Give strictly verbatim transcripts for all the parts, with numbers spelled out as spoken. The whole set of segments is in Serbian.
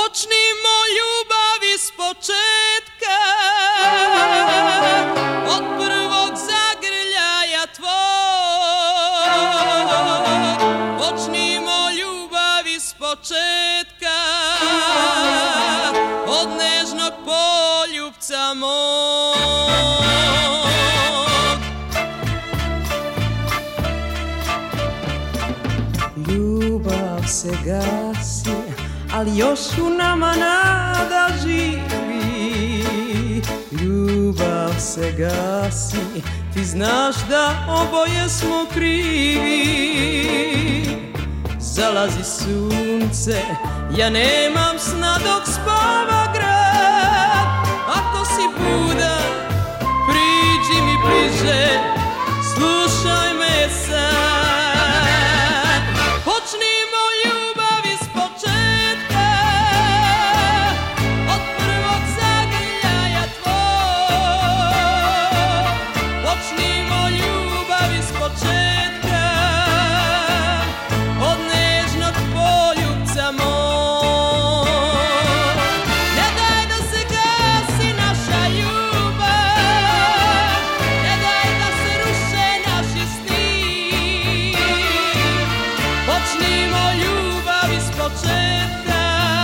Počnimo ljubav iz početka, od prvog zagrljaja tvog. Počnimo ljubav iz početka, od nežnog poljupca mog. Ljubav se gasi, ali još u nama nada živi. Ljubav se gasi, ti znaš da oboje smo krivi. Zalazi sunce, ja nemam sna dok spava grad. Ako si budan, priđi mi bliže, slušaj me sad. Počnimo ljubav iz početka, od prvog zagrljaja tvog. Počnimo ljubav iz početka, od nežnog poljupca mog. Ne daj da se gasi naša ljubav, ne daj da se ruše naši sni. Počnimo ljubav iz početka,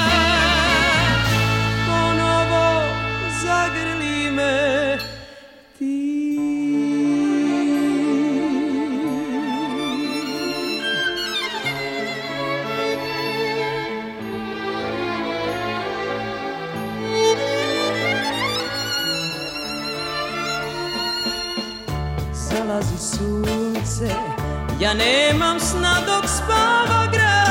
ponovo zagrli me ti. Zalazi sunce, ja nemam sna dok spava grad.